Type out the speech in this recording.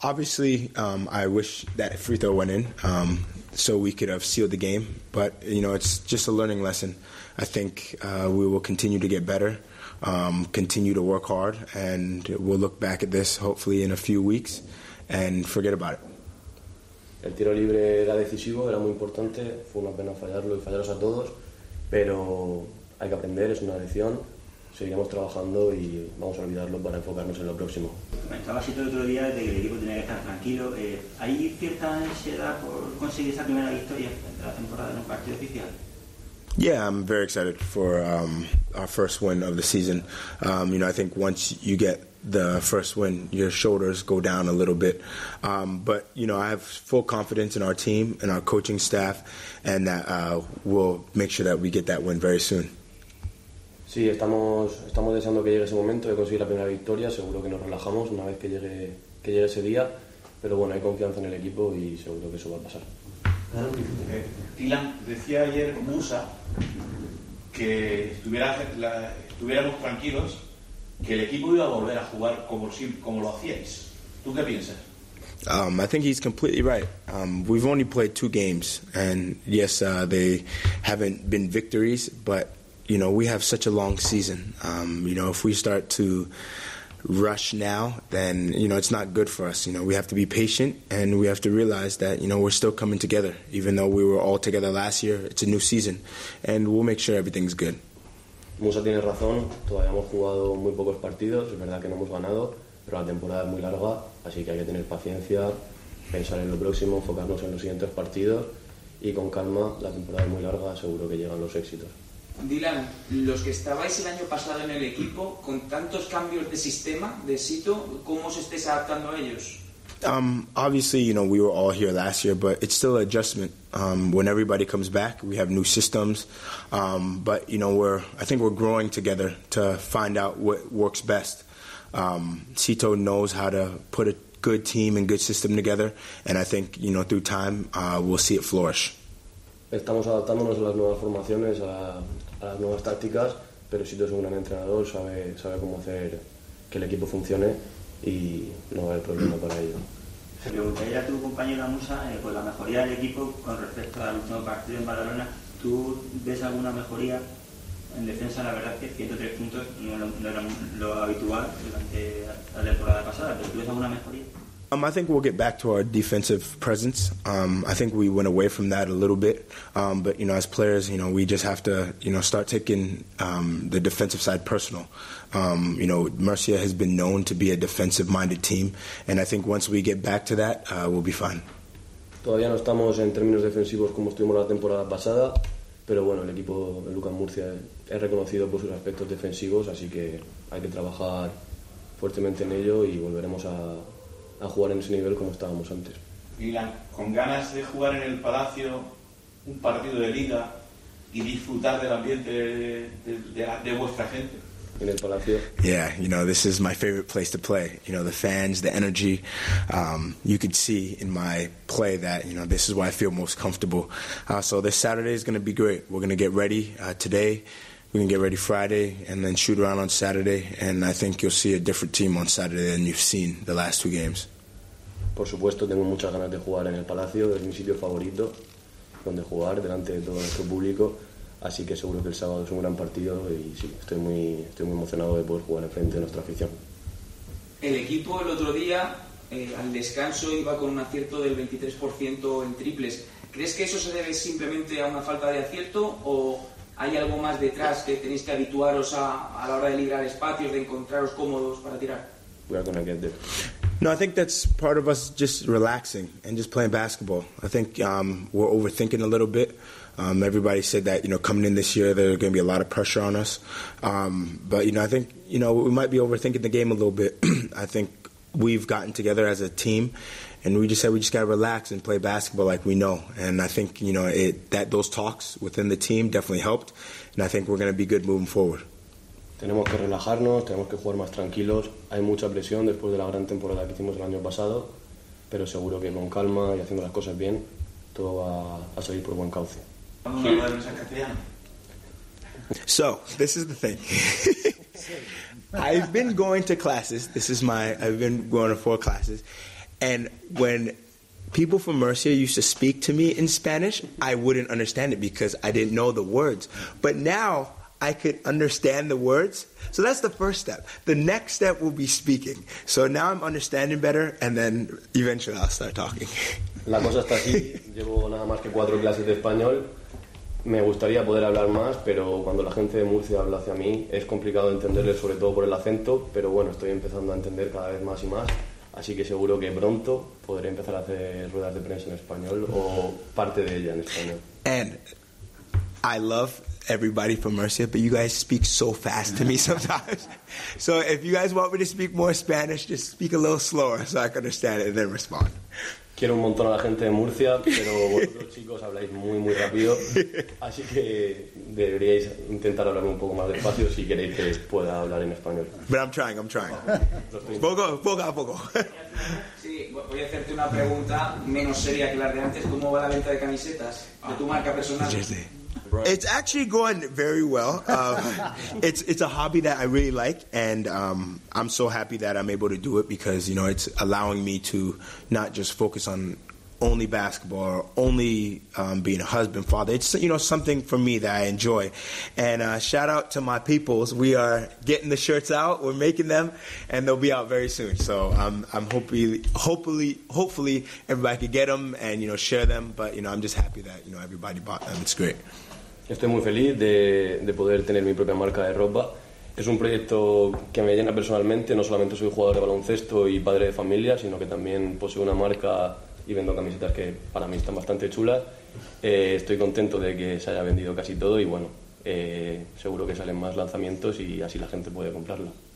Obviously, I wish that free throw went in, so we could have sealed the game. But, it's just a learning lesson. I think we will continue to get better, continue to work hard, and we'll look back at this hopefully in a few weeks and forget about it. El tiro libre era decisivo, era muy importante, fue una pena fallarlo y fallaros a todos, pero hay que aprender, es una lección, seguiremos trabajando y vamos a olvidarlo para enfocarnos en lo próximo. Estaba así el otro día de que el equipo tenía que estar tranquilo. ¿Hay cierta ansiedad por conseguir esa primera victoria de la temporada en un partido oficial? Yeah, I'm very excited for our first win of the season. I think once you get the first win, your shoulders go down a little bit. But I have full confidence in our team and our coaching staff, and that we'll make sure that we get that win very soon. Sí, estamos deseando que llegue ese momento de conseguir la primera victoria. Seguro que nos relajamos una vez que llegue ese día, pero bueno, hay confianza en el equipo y seguro que eso va a pasar. Dylan, decía ayer Musa que estuviéramos tranquilos, que el equipo iba a volver a jugar como lo hacíais. ¿Tú qué piensas? I think he's completely right. We've only played 2 games, and yes, they haven't been victories, but we have such a long season. If we start to rush now, then it's not good for us. We have to be patient, and we have to realize that we're still coming together. Even though we were all together last year, it's a new season, and we'll make sure everything's good. Musa tiene razón, todavía hemos jugado muy pocos partidos, es verdad que no hemos ganado, pero la temporada es muy larga, así que hay que tener paciencia, pensar en lo próximo, enfocarnos en los siguientes partidos y con calma. La temporada es muy larga, seguro que llegan los éxitos. Dylan, los que estabais el año pasado en el equipo, con tantos cambios de sistema, de Sito, ¿cómo os estáis adaptando a ellos? Obviously, we were all here last year, but it's still an adjustment. When everybody comes back, we have new systems. But, I think we're growing together to find out what works best. Sito knows how to put a good team and good system together, and I think, through time, we'll see it flourish. Estamos adaptándonos a las nuevas formaciones, a las nuevas tácticas, pero Sito es un gran entrenador, sabe cómo hacer que el equipo funcione y no va a haber problema para ello. Se preguntaría a tu compañero Musa por la mejoría del equipo con respecto al último partido en Badalona. ¿Tú ves alguna mejoría en defensa? La verdad que 103 puntos no era lo habitual durante la temporada pasada, pero ¿tú ves alguna mejoría? I think we'll get back to our defensive presence. I think we went away from that a little bit. But, as players, we just have to, start taking the defensive side personal. Murcia has been known to be a defensive-minded team, and I think once we get back to that, we'll be fine. Todavía no estamos en términos defensivos como estuvimos la temporada pasada, pero bueno, el equipo de Lucas Murcia es reconocido por sus aspectos defensivos, así que hay que trabajar fuertemente en ello y volveremos a jugar en ese nivel como estábamos antes. Dylan, con ganas de jugar en el Palacio un partido de liga y disfrutar del ambiente de vuestra gente. En el Palacio. Yeah, this is my favorite place to play. The fans, the energy. You could see in my play that, this is where I feel most comfortable. So this Saturday is going to be great. We're going to get ready today. We're going to get ready Friday and then shoot around on Saturday. And I think you'll see a different team on Saturday than you've seen the last 2 games. Por supuesto, tengo muchas ganas de jugar en el Palacio. Es mi sitio favorito donde jugar delante de todo nuestro público. Así que seguro que el sábado es un gran partido y sí, estoy muy emocionado de poder jugar enfrente de nuestra afición. El equipo el otro día, al descanso, iba con un acierto del 23% en triples. ¿Crees que eso se debe simplemente a una falta de acierto o hay algo más detrás que tenéis que habituaros a la hora de librar espacios, de encontraros cómodos para tirar? We are gonna get there. No, I think that's part of us just relaxing and just playing basketball. I think we're overthinking a little bit. Everybody said that, coming in this year, there's going to be a lot of pressure on us. But, I think, we might be overthinking the game a little bit. I think we've gotten together as a team, and we just got to relax and play basketball like we know. And I think, those talks within the team definitely helped, and I think we're going to be good moving forward. Tenemos que relajarnos, tenemos que jugar más tranquilos. Hay mucha presión después de la gran temporada que hicimos el año pasado, pero seguro que con calma y haciendo las cosas bien, todo va a salir por buen cauce. So, this is the thing. I've been going to classes. I've been going to 4 classes. And when people from Murcia used to speak to me in Spanish, I wouldn't understand it because I didn't know the words. But now I could understand the words. So that's the first step. The next step will be speaking. So now I'm understanding better, and then eventually I'll start talking. La cosa está así. Llevo nada más que 4 clases de español. Me gustaría poder hablar más, pero cuando la gente de Murcia habla hacia mí es complicado entenderles, sobre todo por el acento, pero bueno, estoy empezando a entender cada vez más y más, así que seguro que pronto podré empezar a hacer ruedas de prensa en español o parte de ella en español. And I love everybody from Murcia, but you guys speak so fast to me sometimes. So if you guys want me to speak more Spanish, just speak a little slower so I can understand it and then respond. Quiero un montón a la gente de Murcia, pero vosotros chicos habláis muy rápido, así que deberíais intentar hablar un poco más despacio si queréis que pueda hablar en español. But I'm trying. Poco a poco. Sí, voy a hacerte una pregunta menos seria que las de antes. ¿Cómo va la venta de camisetas de tu marca personal? It's actually going very well. It's a hobby that I really like, and I'm so happy that I'm able to do it because, you know, it's allowing me to not just focus on only basketball or only being a husband, father. It's, you know, something for me that I enjoy. And shout out to my peoples. We are getting the shirts out. We're making them, and they'll be out very soon. So I'm hopefully everybody can get them and, you know, share them. But, you know, I'm just happy that, you know, everybody bought them. It's great. Estoy muy feliz de poder tener mi propia marca de ropa. Es un proyecto que me llena personalmente. No solamente soy jugador de baloncesto y padre de familia, sino que también poseo una marca y vendo camisetas que para mí están bastante chulas. Estoy contento de que se haya vendido casi todo y bueno, seguro que salen más lanzamientos y así la gente puede comprarla.